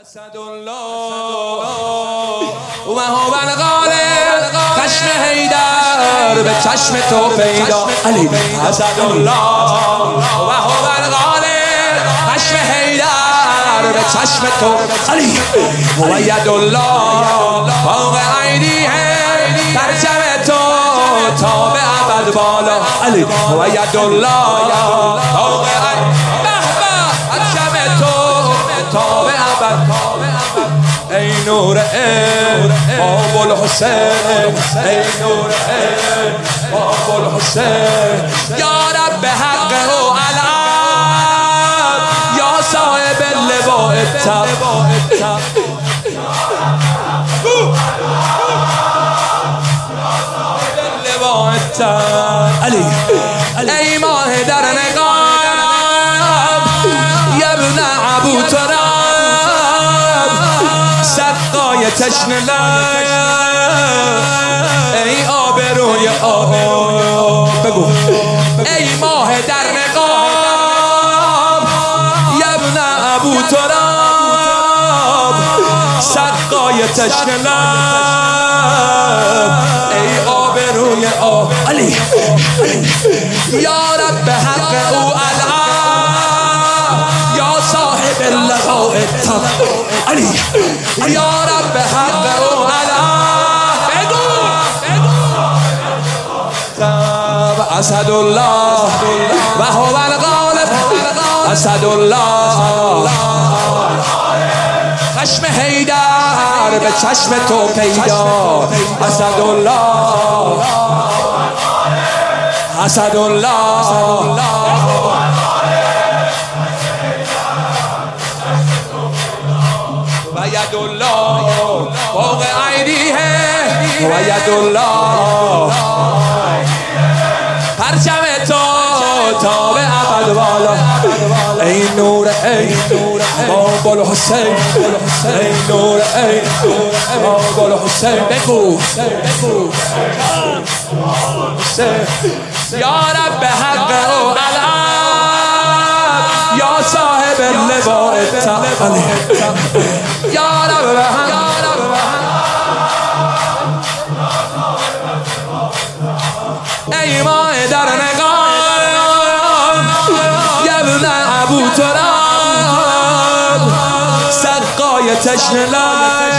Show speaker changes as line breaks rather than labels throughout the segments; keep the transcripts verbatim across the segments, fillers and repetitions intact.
اسد الله و هو الغالب، چشم حیدر به چشم تو پیدا. علی اسد الله و هو الغالب، چشم حیدر به چشم تو. علی هو ید الله فوق ایدیهم، پرچم تو تا به ابد بالا. علی هو ید الله فوق ایدیهم، پرچم تو تا به ابد. ای نور ای باب الحسین، ای نور ای باب الحسین، یا رب حق و علم، یا صاحب لواء التب. علی ای ماه در نقاب، یا ابن ابو تراب، سقای تشنه لب، ای آبروی آب. بگو ای ماه در نقاب، یا ابن ابو تراب، سقای تشنه لب، ای آبروی آب. علی یا رب حق او علم، یا صاحب اللواء التب. علی یا رب حق او علم، بگو اسد الله و هو الغالب، اسد الله چشم حیدر به چشم تو پیدا. اسد الله اسد الله و ید الله فوق ایدیهم، و ید الله پرچم تو تا به ابد بالا. ای نور ای باب الحسین، ای نور ای باب الحسین. بگو یا رب حق او علم، یا صاحب اللواء التب. یا رب حق ای ماه در نقاب، یا ابن ابو تراب، سقای تشنه لب،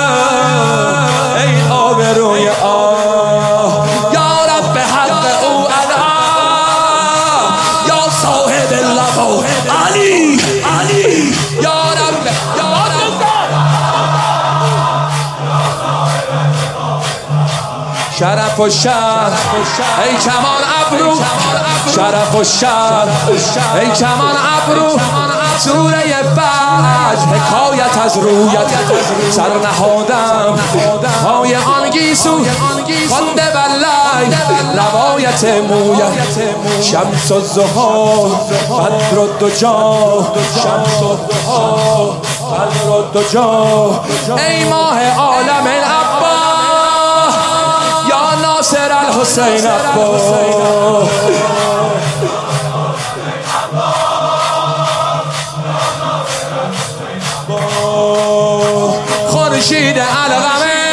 ای آبروی آب. یا رب حق او علم، یا صاحب اللواء. علی علی یا رب یا رب شرف و شر، ای کمان ابرو، شرف و شر، ای کمان ابرو، سوره فجر حکایت از رویت. سر نهادم پای آن گیسو، خانده والله روایت مویت. شمس الضحی بدر الدجی، شمس الضحی بدر الدجی، ای ماه عالم العبا، یا ناصر الحسین عبا. خورشید القمه،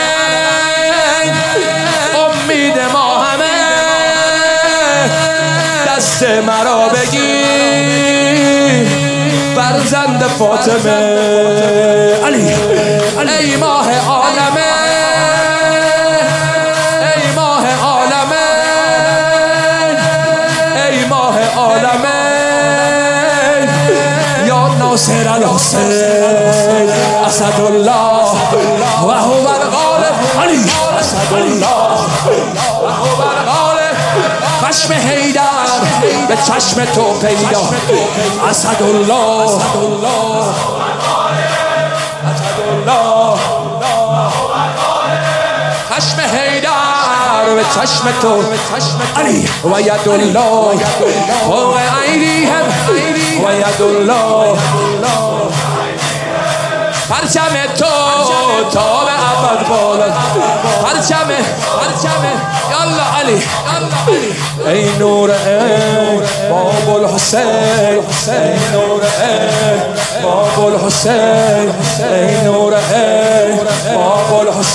امید ما همه، دست مرا بگیر فرزند فاطمه. علی ای ماه عالمه، ای ماه عالمه، ای ماه عالمه، یا ناصر الحسین. اسد الله و هو الغالب. علی اسد الله و هو الغالب، چشم حیدر به چشم تو پیدا. اسد الله اسد الله چشم حیدر به چشم تو. علی و ید الله فوق ایدیهم، و ید الله پرچم تو تا به ابد بالا. پرچم پرچم یالا علی. ای نور ای باب الحسین، ای نور ای باب الحسین، ای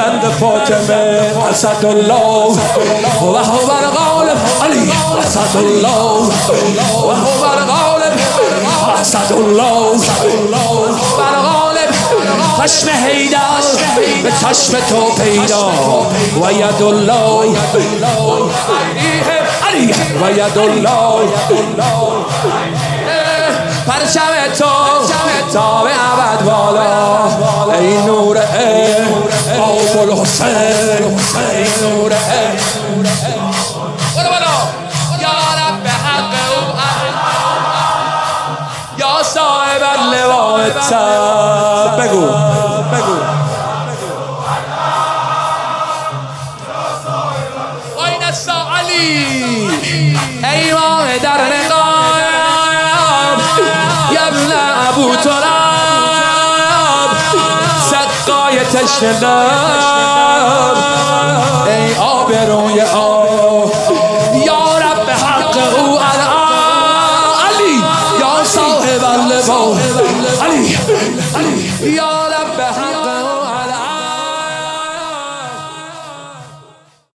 بلند فاطمه اسدالله و هو الغالب علی اسدالله و هو الغالب اسدالله و الغالب خشم حیدر به چشم تو پیدا و یدالله علی و یدالله پرچم تو تا به ابد بالا ای نور ابو الحسین ای نور برو بالا یا رب حق او یا صاحب اللواء التب بگو بگو آین السا علی ای امام در نقاب ابن ابو تراب سقای تشنه لب ای آب روی آب یا رب حق او علی یا صاحب اللواء علی یا رب حق